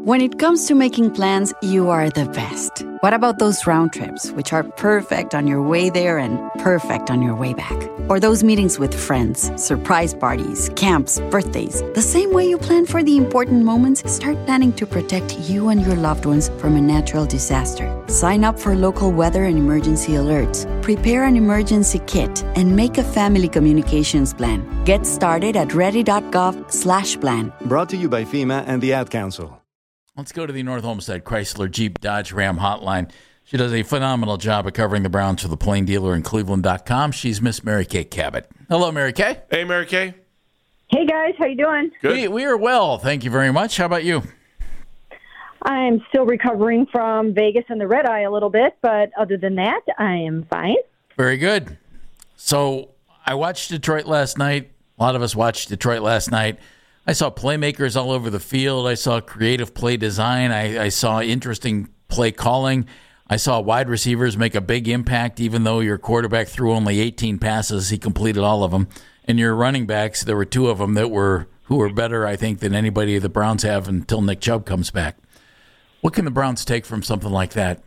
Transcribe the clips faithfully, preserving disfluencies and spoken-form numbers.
When it comes to making plans, you are the best. What about those round trips, which are perfect on your way there and perfect on your way back? Or those meetings with friends, surprise parties, camps, birthdays. The same way you plan for the important moments, start planning to protect you and your loved ones from a natural disaster. Sign up for local weather and emergency alerts. Prepare an emergency kit and make a family communications plan. Get started at ready.gov slash plan. Brought to you by FEMA and the Ad Council. Let's go to the North Olmsted Chrysler Jeep Dodge Ram hotline. She does a phenomenal job of covering the Browns for the Plain Dealer in Cleveland dot com. She's Miss Mary Kay Cabot. Hello, Mary Kay. Hey, Mary Kay. Hey, guys. How you doing? Good. We, we are well. Thank you very much. How about you? I'm still recovering from Vegas and the red eye a little bit, but other than that, I am fine. Very good. So I watched Detroit last night. A lot of us watched Detroit last night. I saw playmakers all over the field. I saw creative play design. I, I saw interesting play calling. I saw wide receivers make a big impact, even though your quarterback threw only eighteen passes. He completed all of them. And your running backs, there were two of them that were who were better, I think, than anybody the Browns have until Nick Chubb comes back. What can the Browns take from something like that?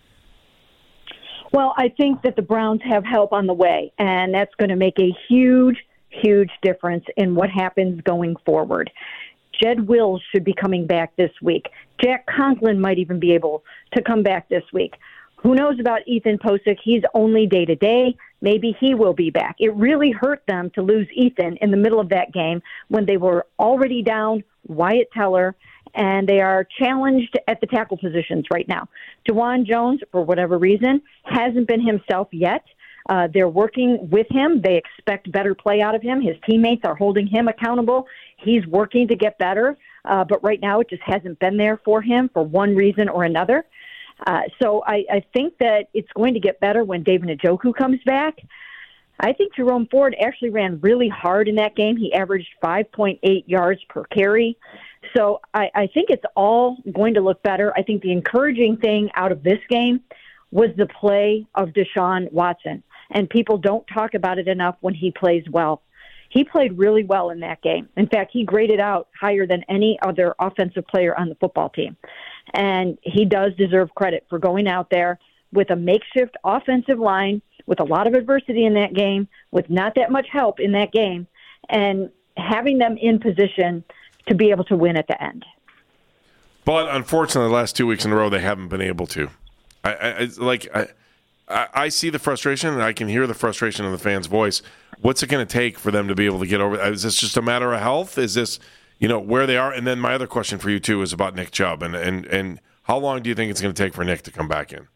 Well, I think that the Browns have help on the way, and that's going to make a huge huge difference in what happens going forward. Jed Wills should be coming back this week. Jack Conklin might even be able to come back this week. Who knows about Ethan Posick? He's only day-to-day. Maybe he will be back. It really hurt them to lose Ethan in the middle of that game when they were already down Wyatt Teller, and they are challenged at the tackle positions right now. Juwan Jones, for whatever reason, hasn't been himself yet. Uh, they're working with him. They expect better play out of him. His teammates are holding him accountable. He's working to get better, uh, but right now it just hasn't been there for him for one reason or another. Uh, so I, I think that it's going to get better when David Njoku comes back. I think Jerome Ford actually ran really hard in that game. He averaged five point eight yards per carry. So I, I think it's all going to look better. I think the encouraging thing out of this game was the play of Deshaun Watson. And people don't talk about it enough when he plays well. He played really well in that game. In fact, he graded out higher than any other offensive player on the football team. And he does deserve credit for going out there with a makeshift offensive line, with a lot of adversity in that game, with not that much help in that game, and having them in position to be able to win at the end. But unfortunately, the last two weeks in a row, they haven't been able to. I, I like I. I see the frustration, and I can hear the frustration in the fans' voice. What's it going to take for them to be able to get over? Is this just a matter of health? Is this, you know, where they are? And then my other question for you, too, is about Nick Chubb. And, and, and how long do you think it's going to take for Nick to come back in?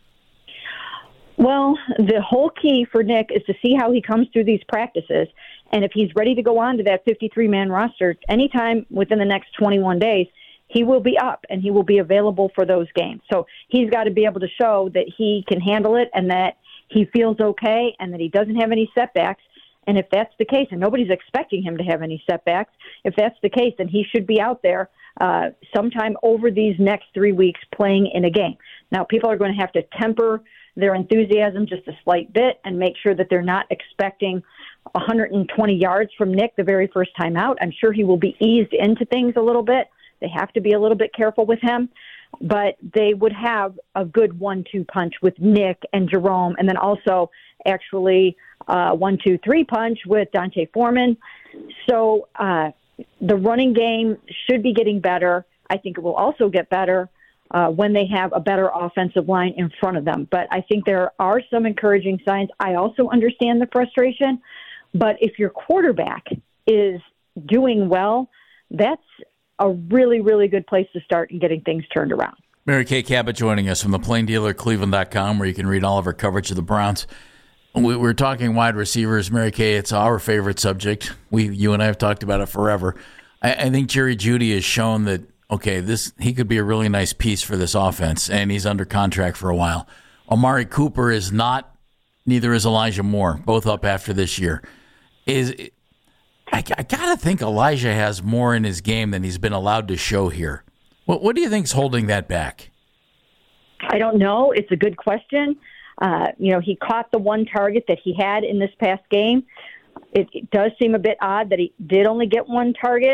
Well, the whole key for Nick is to see how he comes through these practices. And if he's ready to go on to that fifty-three man roster anytime within the next twenty-one days, he will be up and he will be available for those games. So he's got to be able to show that he can handle it and that he feels okay and that he doesn't have any setbacks. And if that's the case, and nobody's expecting him to have any setbacks, if that's the case, then he should be out there uh, sometime over these next three weeks playing in a game. Now, people are going to have to temper their enthusiasm just a slight bit and make sure that they're not expecting one hundred twenty yards from Nick the very first time out. I'm sure he will be eased into things a little bit. They have to be a little bit careful with him, but they would have a good one two punch with Nick and Jerome, and then also actually uh, one two three punch with Dante Foreman. So uh, the running game should be getting better. I think it will also get better uh, when they have a better offensive line in front of them. But I think there are some encouraging signs. I also understand the frustration, but if your quarterback is doing well, that's a really, really good place to start in getting things turned around. Mary Kay Cabot joining us from the Plain Dealer Cleveland dot com, where you can read all of our coverage of the Browns. We, we're talking wide receivers. Mary Kay, it's our favorite subject. We, you and I have talked about it forever. I, I think Jerry Jeudy has shown that, okay, this he could be a really nice piece for this offense, and he's under contract for a while. Amari Cooper is not, neither is Elijah Moore, both up after this year. Is I, I got to think Elijah has more in his game than he's been allowed to show here. What, what do you think's holding that back? I don't know. It's a good question. Uh, you know, he caught the one target that he had in this past game. It, it does seem a bit odd that he did only get one target.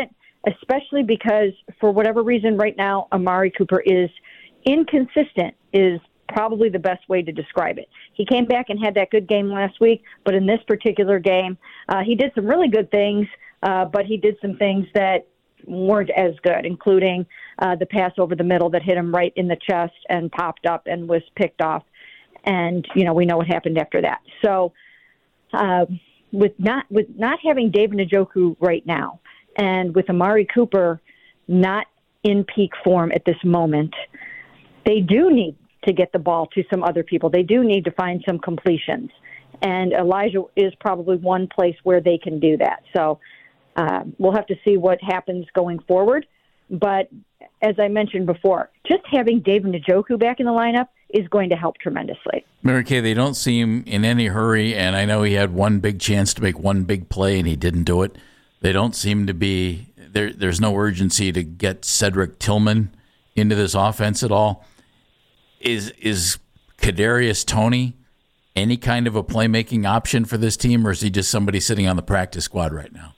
especially because for whatever reason right now, Amari Cooper is inconsistent is probably the best way to describe it. He came back and had that good game last week, but in this particular game, uh, he did some really good things, uh, but he did some things that weren't as good, including uh, the pass over the middle that hit him right in the chest and popped up and was picked off. And, you know, we know what happened after that. So uh, with not with not having David Njoku right now and with Amari Cooper not in peak form at this moment, they do need to get the ball to some other people. They do need to find some completions. And Elijah is probably one place where they can do that. So uh, we'll have to see what happens going forward. But as I mentioned before, just having David Njoku back in the lineup is going to help tremendously. Mary Kay, they don't seem in any hurry, and I know he had one big chance to make one big play, and he didn't do it. They don't seem to be there. There's no urgency to get Cedric Tillman into this offense at all. Is is Kadarius Toney any kind of a playmaking option for this team, or is he just somebody sitting on the practice squad right now?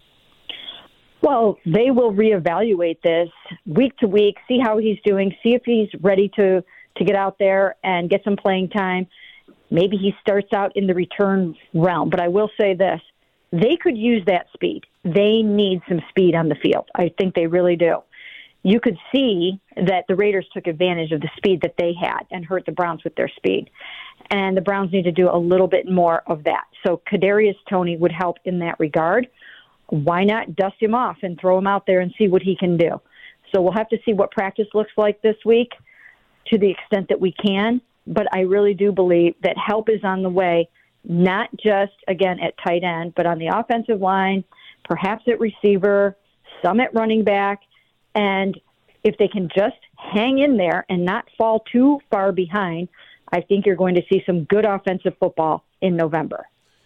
Well, they will reevaluate this week to week, see how he's doing, see if he's ready to, to get out there and get some playing time. Maybe he starts out in the return realm. But I will say this, they could use that speed. They need some speed on the field. I think they really do. You could see that the Raiders took advantage of the speed that they had and hurt the Browns with their speed. And the Browns need to do a little bit more of that. So Kadarius Toney would help in that regard. Why not dust him off and throw him out there and see what he can do? So we'll have to see what practice looks like this week to the extent that we can. But I really do believe that help is on the way, not just, again, at tight end, but on the offensive line, perhaps at receiver, some at running back. And if they can just hang in there and not fall too far behind, I think you're going to see some good offensive football in November.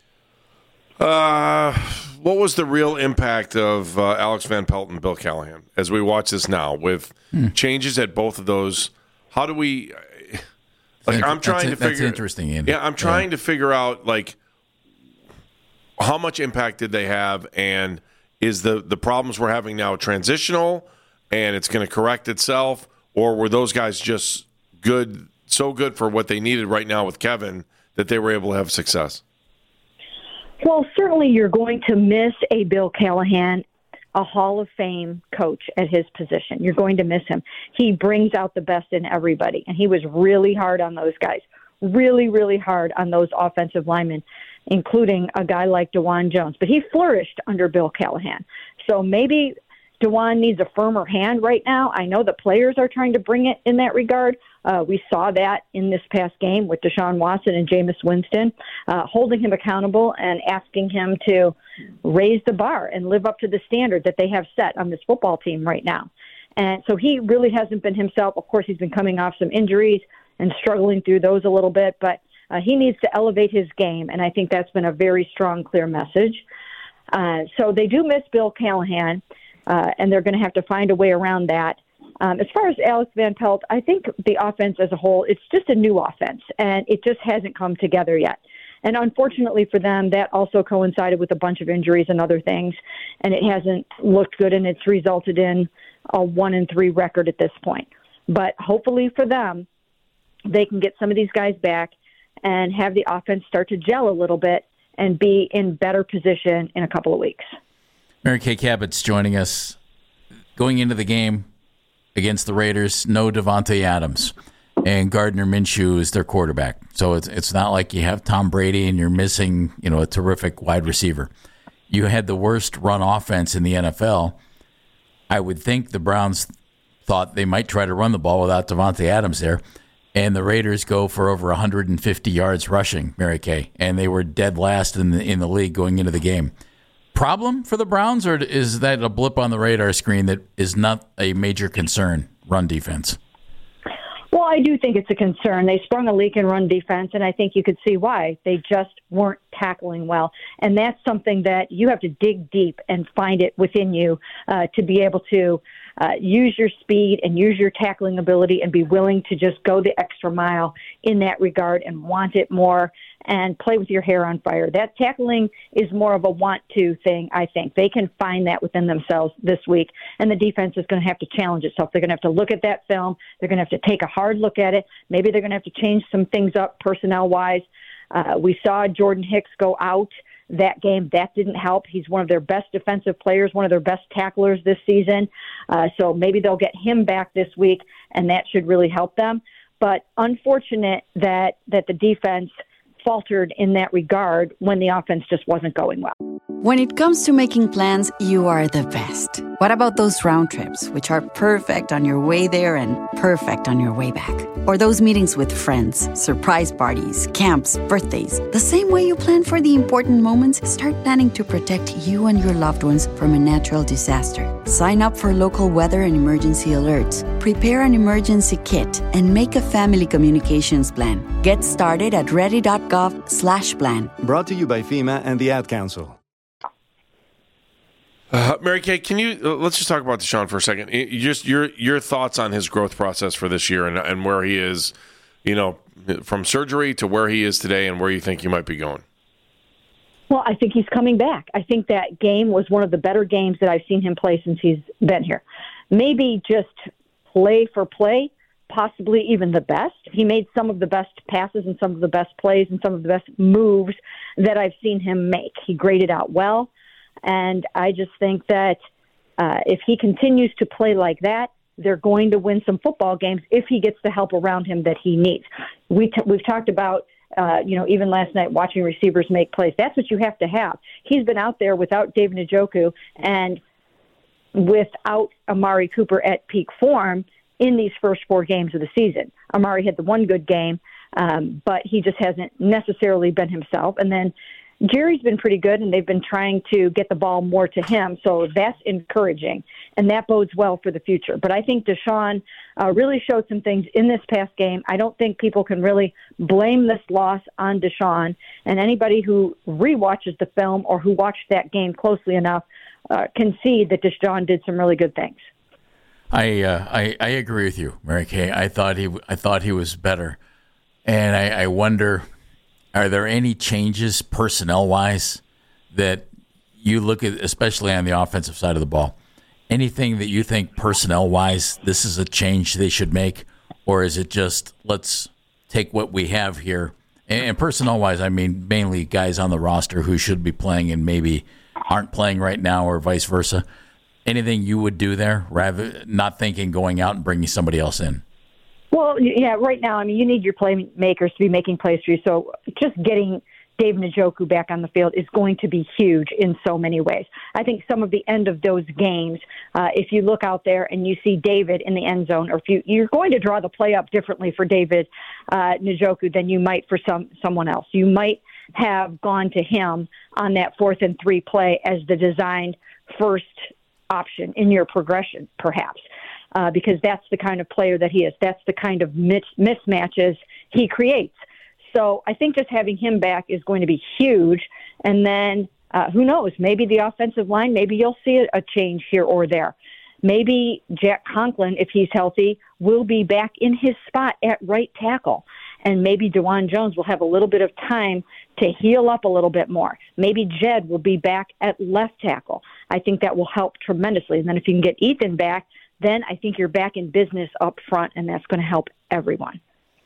Uh, what was the real impact of uh, Alex Van Pelt and Bill Callahan as we watch this now with hmm. changes at both of those? How do we like? I'm trying that's, to figure. That's interesting. Andy. Yeah, I'm trying yeah. to figure out like how much impact did they have, and is the the problems we're having now transitional, and it's going to correct itself, or were those guys just good, so good for what they needed right now with Kevin that they were able to have success? Well, certainly you're going to miss a Bill Callahan, a Hall of Fame coach at his position. You're going to miss him. He brings out the best in everybody, and he was really hard on those guys, really, really hard on those offensive linemen, including a guy like DeJuan Jones. But he flourished under Bill Callahan. So maybe DeJuan needs a firmer hand right now. I know the players are trying to bring it in that regard. Uh, we saw that in this past game with Deshaun Watson and Jameis Winston, uh, holding him accountable and asking him to raise the bar and live up to the standard that they have set on this football team right now. And so he really hasn't been himself. Of course, he's been coming off some injuries and struggling through those a little bit, but uh, he needs to elevate his game, and I think that's been a very strong, clear message. Uh, so they do miss Bill Callahan, uh, and they're going to have to find a way around that. Um, as far as Alex Van Pelt, I think the offense as a whole, it's just a new offense, and it just hasn't come together yet. And unfortunately for them, that also coincided with a bunch of injuries and other things, and it hasn't looked good, and it's resulted in a one and three record at this point. But hopefully for them, they can get some of these guys back and have the offense start to gel a little bit and be in better position in a couple of weeks. Mary Kay Cabot's joining us. Going into the game against the Raiders, no Davante Adams, and Gardner Minshew is their quarterback. So it's it's not like you have Tom Brady and you're missing, you know, a terrific wide receiver. You had the worst run offense in the N F L. I would think the Browns thought they might try to run the ball without Davante Adams there, and the Raiders go for over one hundred fifty yards rushing, Mary Kay, and they were dead last in the in the league going into the game. Problem for the Browns, or is that a blip on the radar screen that is not a major concern, run defense? Well, I do think it's a concern. They sprung a leak in run defense, and I think you could see why. They just weren't tackling well. And that's something that you have to dig deep and find it within you uh, to be able to uh, use your speed and use your tackling ability and be willing to just go the extra mile in that regard and want it more and play with your hair on fire. That tackling is more of a want-to thing, I think. They can find that within themselves this week, and the defense is going to have to challenge itself. They're going to have to look at that film. They're going to have to take a hard look at it. Maybe they're going to have to change some things up personnel-wise. Uh, we saw Jordan Hicks go out that game. That didn't help. He's one of their best defensive players, one of their best tacklers this season. Uh, so maybe they'll get him back this week, and that should really help them. But unfortunate that that the defense faltered in that regard when the offense just wasn't going well. When it comes to making plans, you are the best. What about those round trips, which are perfect on your way there and perfect on your way back? Or those meetings with friends, surprise parties, camps, birthdays. The same way you plan for the important moments, start planning to protect you and your loved ones from a natural disaster. Sign up for local weather and emergency alerts. Prepare an emergency kit and make a family communications plan. Get started at ready.gov slash plan. Brought to you by FEMA and the Ad Council. Uh, Mary Kay, can you uh, let's just talk about Deshaun for a second. You just your your thoughts on his growth process for this year and and where he is, you know, from surgery to where he is today and where you think he might be going. Well, I think he's coming back. I think that game was one of the better games that I've seen him play since he's been here. Maybe just play for play, possibly even the best. He made some of the best passes and some of the best plays and some of the best moves that I've seen him make. He graded out well. And I just think that uh, if he continues to play like that, they're going to win some football games if he gets the help around him that he needs. We t- we've talked about, uh, you know, even last night watching receivers make plays. That's what you have to have. He's been out there without David Njoku and without Amari Cooper at peak form in these first four games of the season. Amari had the one good game, um, but he just hasn't necessarily been himself. And then Jerry's been pretty good, and they've been trying to get the ball more to him, so that's encouraging, and that bodes well for the future. But I think Deshaun uh, really showed some things in this past game. I don't think people can really blame this loss on Deshaun, and anybody who rewatches the film or who watched that game closely enough uh, can see that Deshaun did some really good things. I, uh, I I agree with you, Mary Kay. I thought he I thought he was better, and I, I wonder. Are there any changes personnel-wise that you look at, especially on the offensive side of the ball? Anything that you think personnel-wise this is a change they should make? Or is it just let's take what we have here? And personnel-wise, I mean mainly guys on the roster who should be playing and maybe aren't playing right now or vice versa. Anything you would do there, rather not thinking going out and bringing somebody else in? Well, yeah, right now, I mean, you need your playmakers to be making plays for you. So just getting David Njoku back on the field is going to be huge in so many ways. I think some of the end of those games, uh, if you look out there and you see David in the end zone, or if you, you're going to draw the play up differently for David uh, Njoku than you might for some someone else. You might have gone to him on that fourth and three play as the designed first option in your progression, perhaps. Uh, because that's the kind of player that he is. That's the kind of mis- mismatches he creates. So I think just having him back is going to be huge. And then uh, who knows, maybe the offensive line, maybe you'll see a, a change here or there. Maybe Jack Conklin, if he's healthy, will be back in his spot at right tackle. And maybe DeJuan Jones will have a little bit of time to heal up a little bit more. Maybe Jed will be back at left tackle. I think that will help tremendously. And then if you can get Ethan back, then I think you're back in business up front, and that's going to help everyone.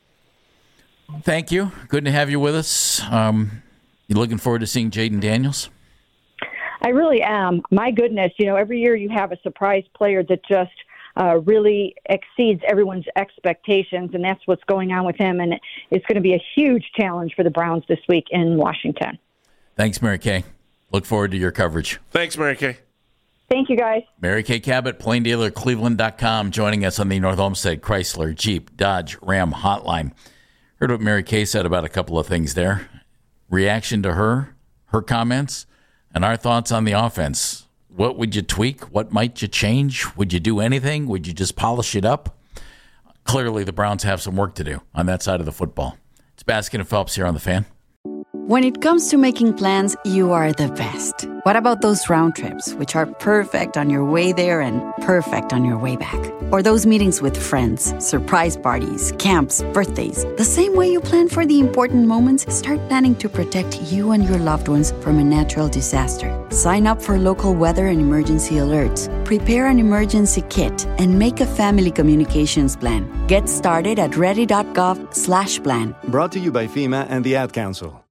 Thank you. Good to have you with us. Um, you looking forward to seeing Jayden Daniels? I really am. My goodness, you know, every year you have a surprise player that just uh, really exceeds everyone's expectations, and that's what's going on with him, and it's going to be a huge challenge for the Browns this week in Washington. Thanks, Mary Kay. Look forward to your coverage. Thanks, Mary Kay. Thank you, guys. Mary Kay Cabot, Plain Dealer Cleveland dot com, joining us on the North Olmsted Chrysler Jeep Dodge Ram hotline. Heard what Mary Kay said about a couple of things there. Reaction to her, her comments, and our thoughts on the offense. What would you tweak? What might you change? Would you do anything? Would you just polish it up? Clearly, the Browns have some work to do on that side of the football. It's Baskin and Phelps here on The Fan. When it comes to making plans, you are the best. What about those round trips, which are perfect on your way there and perfect on your way back? Or those meetings with friends, surprise parties, camps, birthdays? The same way you plan for the important moments, start planning to protect you and your loved ones from a natural disaster. Sign up for local weather and emergency alerts. Prepare an emergency kit and make a family communications plan. Get started at ready.gov slash plan. Brought to you by FEMA and the Ad Council.